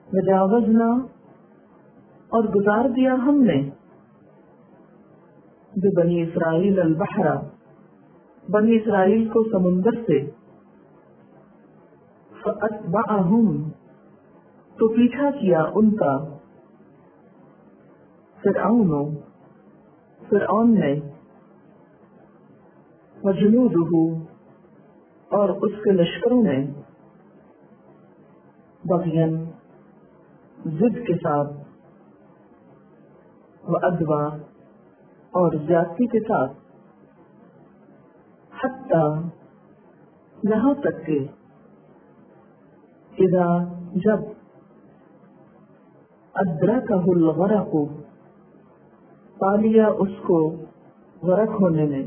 وجاوزنا اور گزار دیا ہم نے بنی اسرائیل البحر بنی اسرائیل کو سمندر سے فأتبعہم تو پیچھا کیا ان کا فرعون نے وجنودہ اور اس کے لشکروں نے بغین ضد کے ساتھ وعدوا اور زیادتی کے ساتھ حتی یہاں تک کہ اذا جب ادرکہ الغرق پا لیا اس کو غرق ہونے نے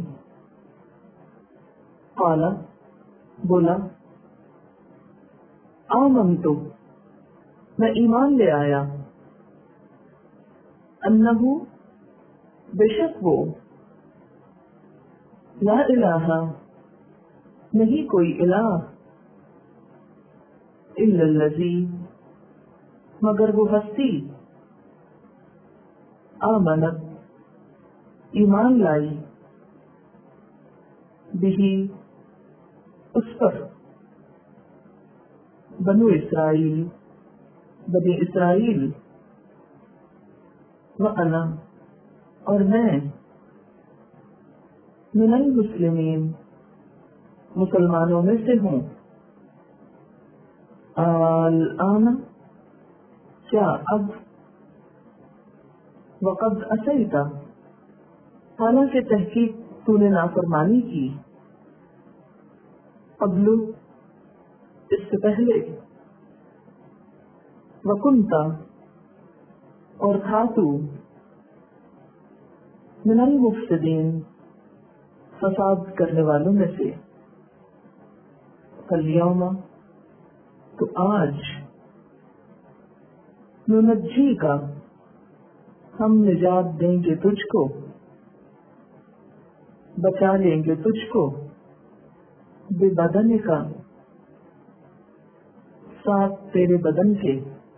قال بولا آمنت میں ایمان لے آیا انہو بے شک وہ لا الہ نہیں کوئی الہ الا الذی مگر وہ ہستی آمنت ایمان لائی بھی اس پر بنو اسرائیل بنی اسرائیل وَأَنَا اور میں من المسلمین مسلمانوں میں سے ہوں الآن کیا اب وقد عصیت حالانکہ تحقیق تو نے نافرمانی کی قبل اس سے پہلے وکنت اور تھا تو من المفسدین فساد کرنے والوں میں سے فالیوم تو آج ننجی کا ہم نجات دیں گے تجھ کو بچا لیں گے تجھ کو بے بدن کا ساتھ تیرے بدن کے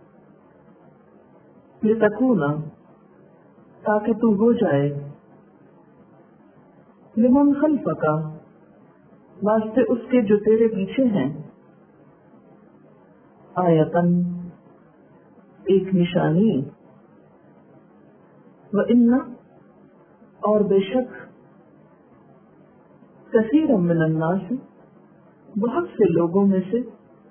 لتکونا تاکہ تو ہو جائے لمن خلفک واسطے اس کے جو تیرے پیچھے ہیں آیتن ایک نشانی وَإِنَّ اور بے شک کثیر من الناس بہت سے لوگوں میں سے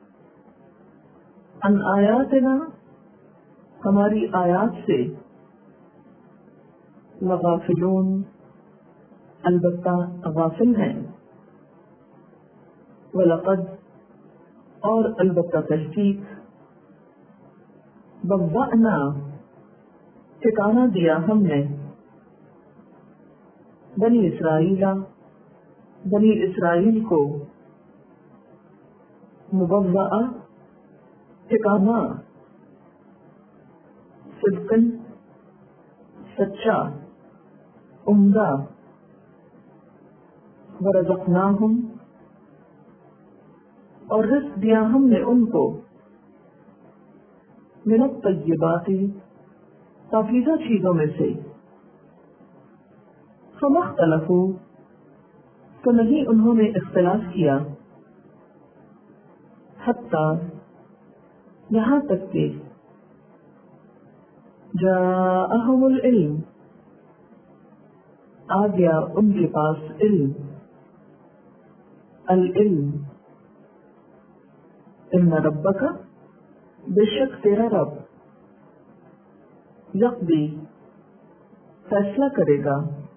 ان آیاتنا ہماری آیات سے لغافلون البتہ غافل ہیں وَلَقَدْ اور البتہ تحقیق بَوَّأْنَا ٹھکانہ دیا ہم نے بنی اسرائیل کو مبوّأ ٹھکانہ صدقاً سچا عمدہ ورزقناہم اور رزق دیا ہم نے ان کو من الطیبات پاکیزہ چیزوں میں سے فما اختلفوا تو نہیں انہوں نے اختلاف کیا حتی یہاں تک کہ جاءہم العلم آ گیا ان کے پاس العلم ان ربک بے شک تیرا رب یقضی فیصلہ کرے گا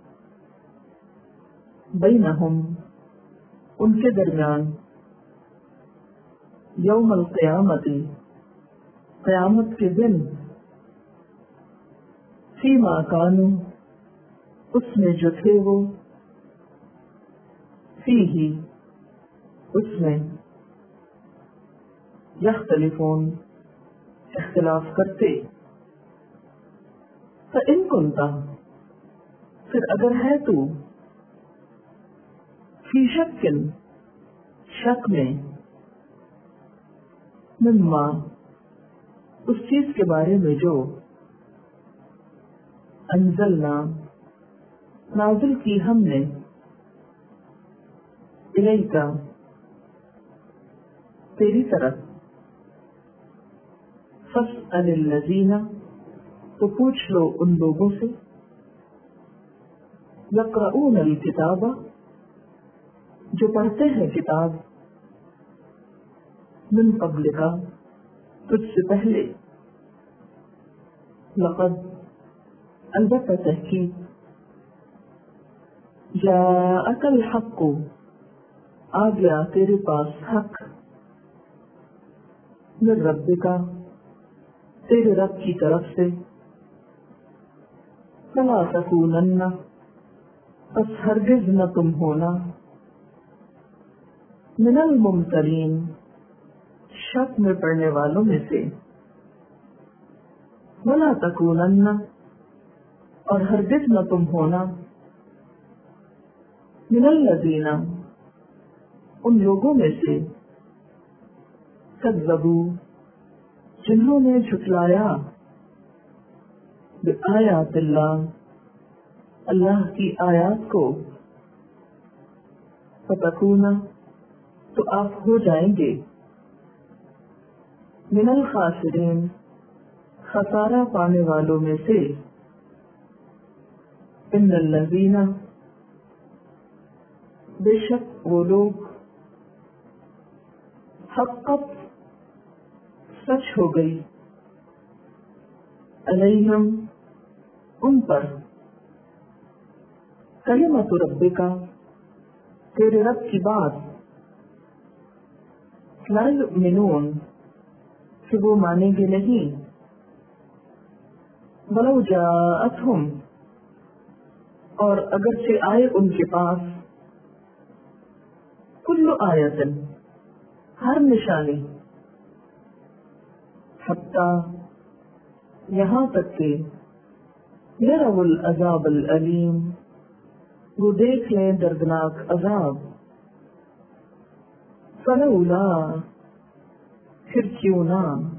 بینہم ان کے درمیان یوم القیامت قیامت کے دن فیما کانوا اس میں جو تھے وہ فیہ اس میں یختلفون اختلاف کرتے فَإِن كُنْتَ پھر اگر ہے تو فی شک میں مما اس چیز کے بارے میں جو انزلنا نازل کی ہم نے الیکا تیری طرف فاسأل الذین تو پوچھ لو ان لوگوں سے یقرؤون الکتاب جو پڑھتے ہیں کتاب من قبلک تجھ سے پہلے لقد البتہ تحقیق جاءک الحق آ گیا تیرے پاس حق من ربک تیرے رب کی طرف سے فلا تکونن پس ہرگز نہ تم ہونا من الممترین شک میں پڑنے والوں میں سے ولا تکونن اور ہرگز نہ تم ہونا من الذین ان لوگوں میں سے کذبوا جنہوں نے جھٹلایا بآیات اللہ کی آیات کو فتکون تو آپ ہو جائیں گے من الخاسرین خسارہ پانے والوں میں سے ان الذین بے شک وہ لوگ حقت سچ ہو گئی علیہم ان پر کلمۃ ربک تیرے رب کی بات لا یؤمنون کہ وہ مانیں گے نہیں ولو جاءتہم اور اگرچہ آئے ان کے پاس کل آیت ہر نشانی حتی یہاں تک کہ یروا العذاب العلیم وہ دیکھ لیں دردناک عذاب فلولا پھر کیوں نہ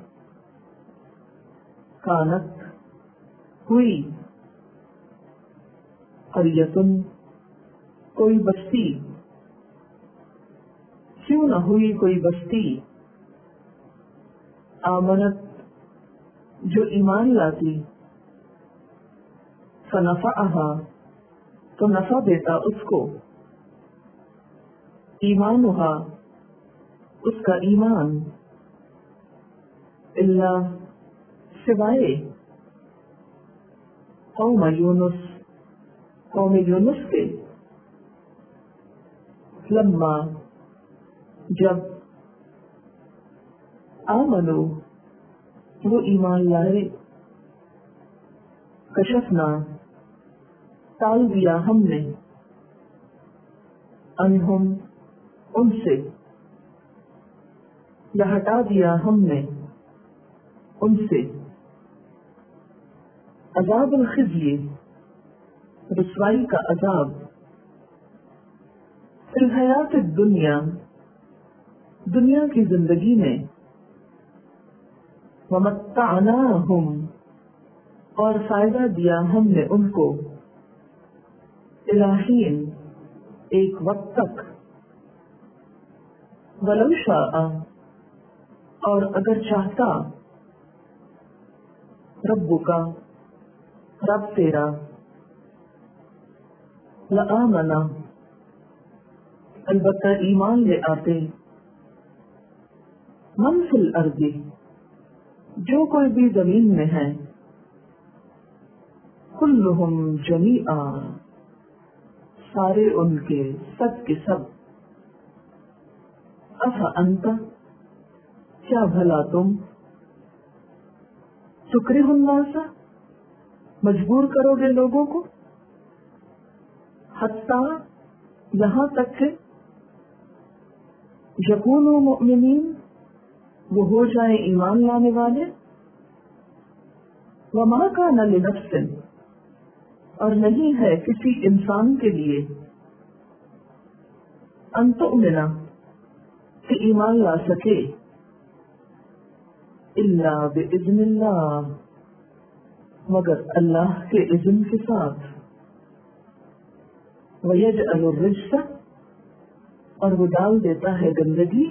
کانت ہوئی قریۃ کوئی بستی کیوں نہ ہوئی کوئی بستی آمنت جو ایمان لاتی فنفعها تو نفع دیتا اس کو ایمانها اس کا ایمان اللہ سوائے قوم یونس کے لما جب آمنو وہ ایمان لائے کشفنا ٹال دیا ہم نے انہم ان سے یا ہٹا دیا ہم نے ان سے عذاب الخزی رسوائی کا عذاب فی الحیات الدنیا دنیا کی زندگی میں ومتعناہم اور فائدہ دیا ہم نے ان کو الہین ایک وقت تک ولو شاء اور اگر چاہتا ربک رب تیرا لآمنا البتہ ایمان لے آتے من فی الارض جو کوئی بھی زمین میں ہے کلہم جمیعا سارے ان کے سب انت کیا بھلا تم تکرہ الناس مجبور کرو گے لوگوں کو حتی یہاں تک کہ یکونوا مؤمنین وہ ہو جائیں ایمان لانے والے وما کان لنفس اور نہیں ہے کسی انسان کے لیے ان تؤمن کہ ایمان لا سکے الا باذن اللہ، مگر اللہ کے اذن کے ساتھ، ویجعل الرجس، اور وہ ڈال دیتا ہے گندگی،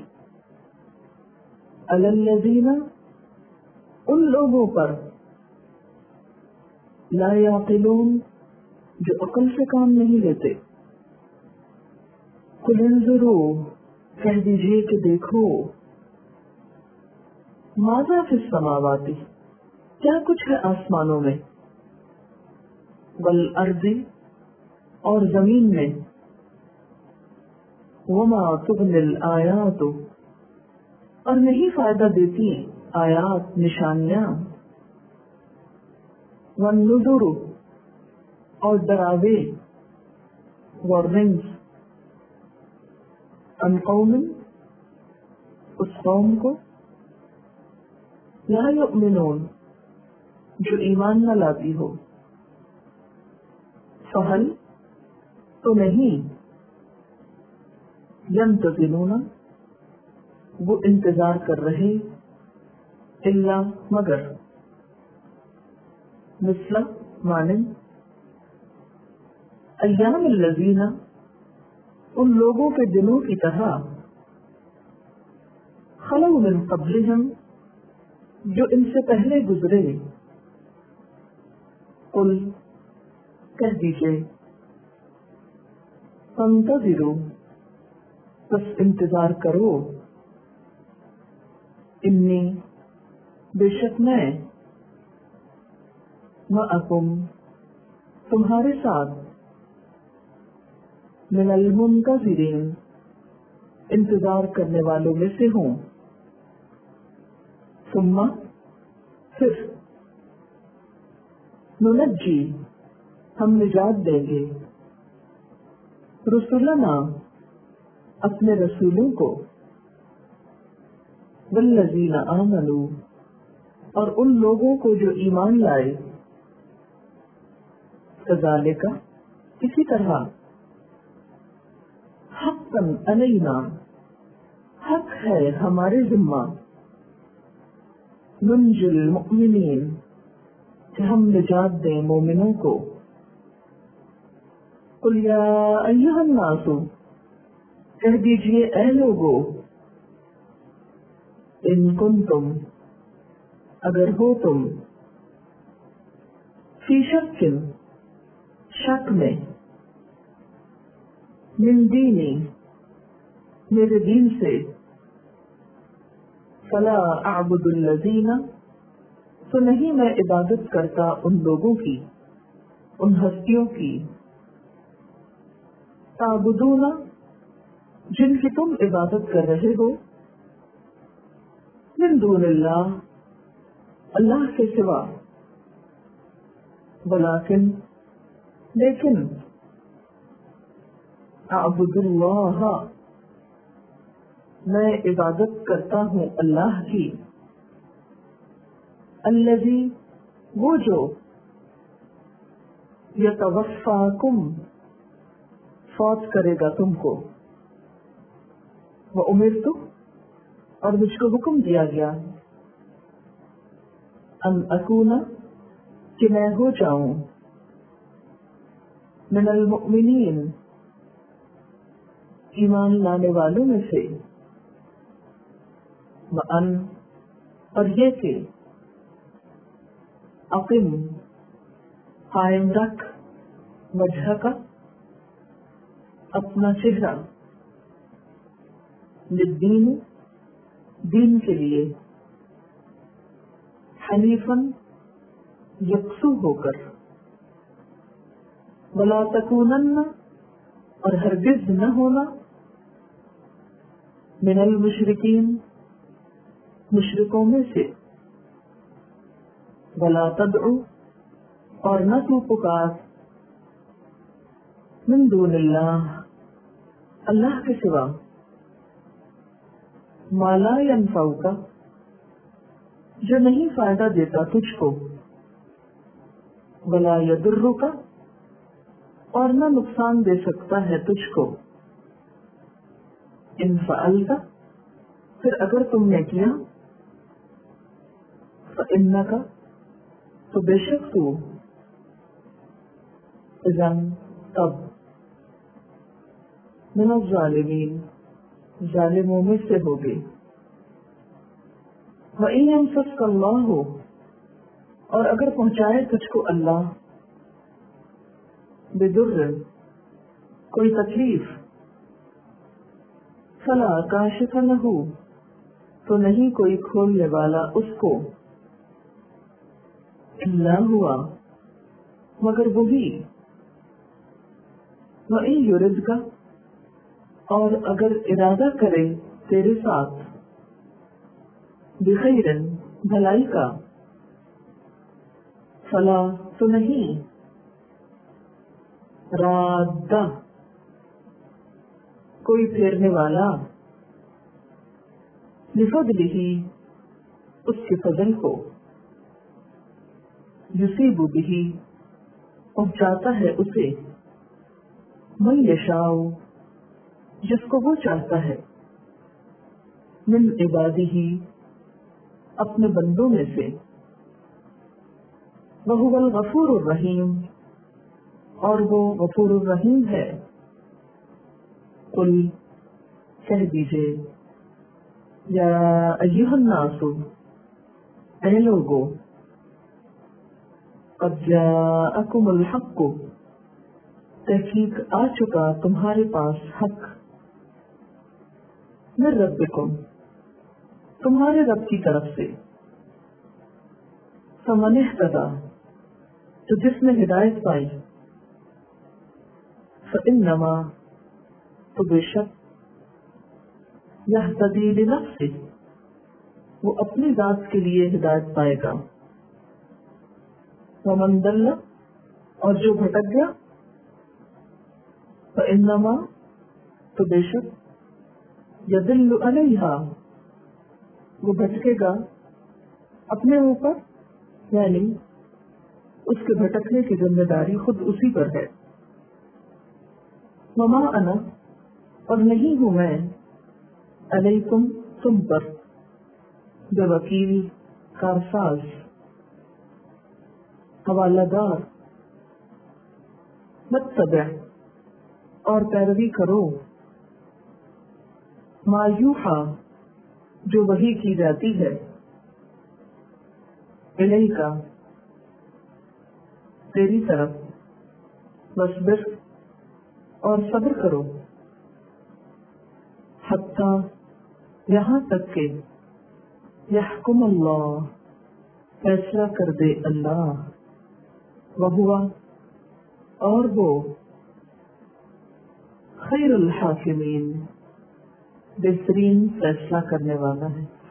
علی الذین، ان لوگوں پر، لا یعقلون، جو عقل سے کام نہیں لیتے۔ قل انظروا، کہہ دیجیے کہ دیکھو، ماذا فی السماوات، کیا کچھ ہے آسمانوں میں، والارض، اور زمین میں، وما تغنی الآیات، اور نہیں فائدہ دیتی آیات، نشانیاں، والنذر، اور ڈراوے، وارننگز، ان قوم، اس قوم کو، لا یؤمنون، جو ایمان نہ لاتی ہو، فہل، تو نہیں، ینتظرون، وہ انتظار کر رہے، الا، مگر، مثل، مانند، ایام الذین، ان لوگوں کے دنوں کی طرح، خلو من قبلہم، جو ان سے پہلے گزرے، قل، کہہ دیجئے، فانتظروا، بس انتظار کرو، انی، بے شک میں، معکم، تمہارے ساتھ، من المنتظرین، انتظار کرنے والوں میں سے ہوں، ثم، پھر، ننجی، ہم نجات دیں گے، رسولنا، اپنے رسولوں کو، والذین آمنوا، اور ان لوگوں کو جو ایمان لائے، کذالک، اسی طرح، حقا علینا، حق ہے ہمارے ذمہ، ننجی المؤمنین، کہ ہم نجات دیں مومنوں کو، قل یا ایھا الناس، کہہ دیجئے اے لوگو، ان کنتم، اگر ہو تم، فی شک، شک میں، من دینی، میرے دین سے، فلا اعبد الذین، تو نہیں میں عبادت کرتا ان لوگوں کی، ان ہستیوں کی، تعبدون، جن کی تم عبادت کر رہے ہو، من دون اللہ، اللہ کے سوا، ولیکن، لیکن، اعبد اللہ، میں عبادت کرتا ہوں اللہ کی، الذی، وہ جو، یتوفاکم، فوت کرے گا تم کو، وامرت، اور مجھ کو حکم دیا گیا، ان اکون، کہ میں ہو جاؤں، من المؤمنین، ایمان لانے والوں میں سے، وان، اور یہ کہ، اقم، قائم رکھ، وجہ کا، اپنا چہرہ، للدین، دین کے لیے، حنیفاً، یکسو ہو کر، ولا تکونن، اور ہرگز نہ ہونا، من المشرکین، مشرکوں میں سے، ولا تدعو، اور نہ تو پکار، من دون اللہ، اللہ کے سوا، ما لا ينفعک، جو نہیں فائدہ دیتا تجھ کو، ولا یضرک، اور نہ نقصان دے سکتا ہے تجھ کو، ان فعلت، پھر اگر تم نے کیا، فإنک تو بے شک تو اذن تب من الظالمین ظالموں میں سے ہوگے. وَإِن يَمْسَسْكَ اللَّهُ اور اگر پہنچائے تجھ کو اللہ بِضُرٍّ کوئی تکلیف فَلَا كَاشِفَ لَهُ تو نہیں کوئی کھولنے والا اس کو إِلَّا هُوَ مگر وہی. وَإِن يُرِدْكَ اور اگر ارادہ کرے تیرے ساتھ بخیر بھلائی کا فلا تو نہیں رادہ کوئی پھیرنے والا لفضلہ اس کے فضل کو یصیب بہ پہنچاتا ہے اسے من یشاء جس کو وہ چاہتا ہے من عبادہ اپنے بندوں میں سے. وَهُوَ الْغَفُورُ الرَّحِيمُ اور وہ غفور الرحیم ہے. قل کہہ دیجئے یا ایھا الناس اے لوگو قد جاءکم الحق تحقیق آ چکا تمہارے پاس حق من ربکم تمہارے رب کی طرف سے. فمن اہتدی تو جس نے ہدایت پائی فانما تو بے شک یہتدی لنفسہ وہ اپنی ذات کے لیے ہدایت پائے گا. ومن ضل اور جو بھٹک گیا فانما تو بے شک یضل علیہا وہ بھٹکے گا اپنے اوپر یعنی اس کے بھٹکنے کی ذمہ داری خود اسی پر ہے. وما انا اور نہیں ہوں میں علیکم تم پر بوکیل کارساز حوالہ دار. متبع اور پیروی کرو ما یوحا جو وحی کی جاتی ہے الیک تیری طرف. واصبر اور صبر کرو حتی یہاں تک کہ یحکم اللہ فیصلہ کر دے اللہ. وہوا اور وہ خیر الحاکمین بہترین فیصلہ کرنے والا ہے.